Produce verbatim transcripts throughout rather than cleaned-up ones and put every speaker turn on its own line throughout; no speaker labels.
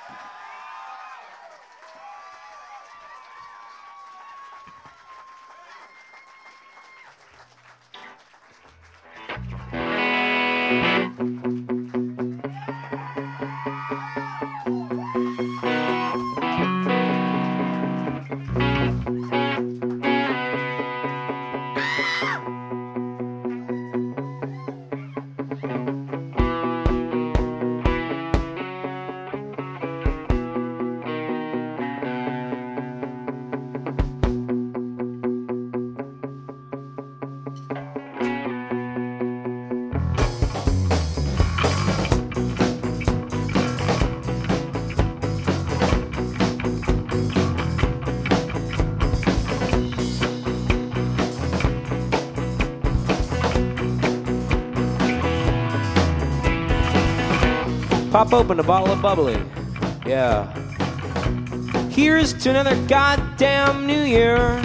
Pop open a bottle of bubbly. Yeah. Here's to another goddamn new year.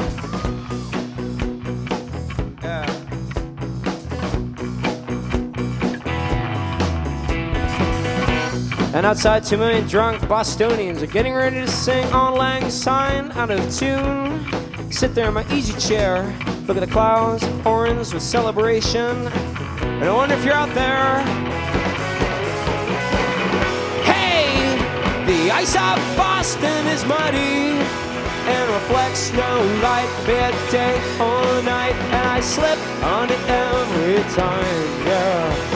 Yeah. And outside, two million drunk Bostonians are getting ready to sing Auld Lang Syne out of tune. Sit there in my easy chair, look at the clouds, orange with celebration. And I wonder if you're out there. The ice of Boston is muddy and reflects no light midday or night, and I slip on it every time, yeah.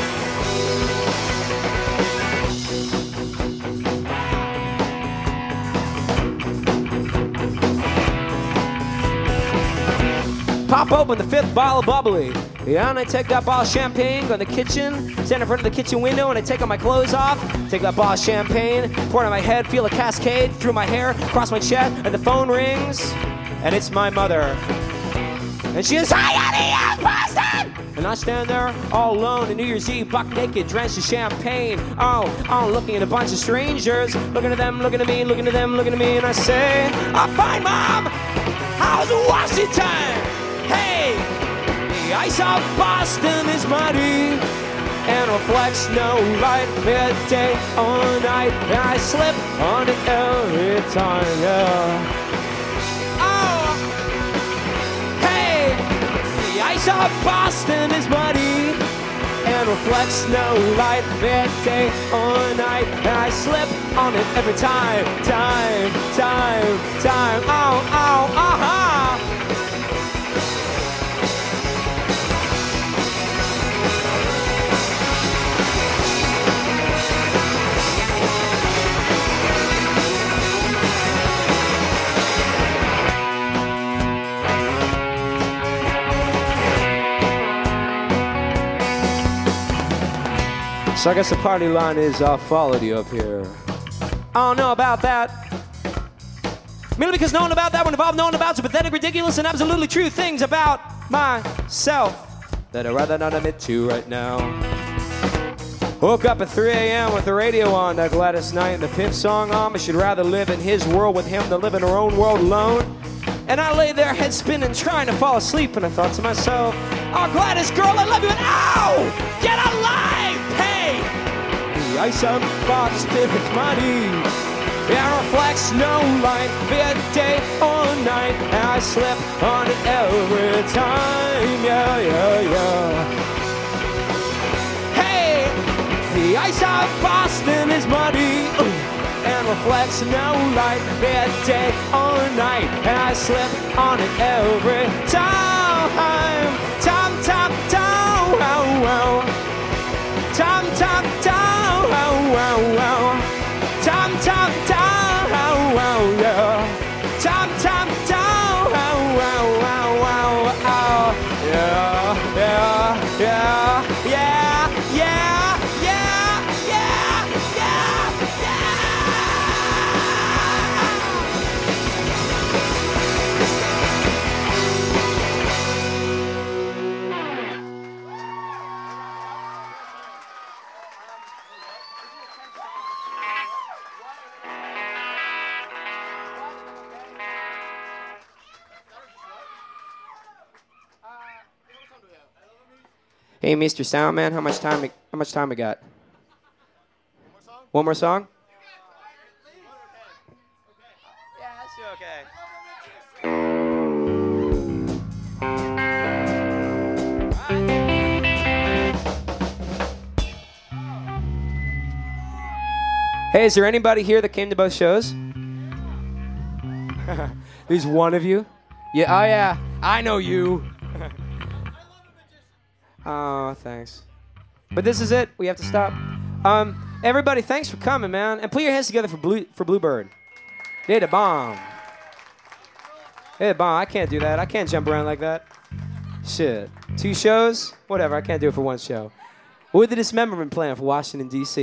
Pop open the fifth bottle of bubbly. Yeah, and I take that bottle of champagne, go in the kitchen, stand in front of the kitchen window, and I take all my clothes off, take that bottle of champagne, pour it on my head, feel a cascade through my hair, across my chest, and the phone rings, and it's my mother. And she is, "Hi, honey, I'm Boston!" And I stand there all alone on New Year's Eve, buck naked, drenched in champagne. Oh, oh, looking at a bunch of strangers, looking at them, looking at me, looking at them, looking at me, and I say, "I'm fine, Mom! How's Washington? Hey!" The ice of Boston is muddy and reflects no light midday or night, and I slip on it every time, yeah. Oh, hey, the ice of Boston is muddy and reflects no light midday or night, and I slip on it every time, time, time, time, oh, oh, aha. So I guess the party line is uh, followed you up here. I don't know about that. Merely because knowing about that would involve knowing about some pathetic, ridiculous, and absolutely true things about myself that I'd rather not admit to right now. Woke up at three a.m. with the radio on, that Gladys Knight and the Pimp song on. I should rather live in his world with him than live in her own world alone. And I lay there head spinning, trying to fall asleep, and I thought to myself, "Oh, Gladys, girl, I love you, and ow! Get alive! Hey! The ice of Boston is muddy. It reflects no light, midday or night, and I slip on it every time, yeah, yeah, yeah. Hey! The ice of Boston is muddy, ooh, and reflects no light, midday or night, and I slip on it every time, time, time, time, wow, wow. Time, time, time, wow, wow, wow. Time, time, time, wow, wow, yeah. Time, time, time, wow, wow, wow, wow, wow. Yeah, yeah, yeah, yeah, yeah, yeah, yeah, yeah, yeah. Hey, Mister Soundman, how much time? How much time we got? One more song. One more song? Hey, is there anybody here that came to both shows? There's one of you? Yeah, oh yeah, I know you. Oh, thanks. But this is it. We have to stop. Um, everybody, thanks for coming, man. And put your hands together for Blue for Bluebird. They the bomb. They the bomb. I can't do that. I can't jump around like that. Shit. Two shows? Whatever. I can't do it for one show. With the Dismemberment Plan for Washington, D C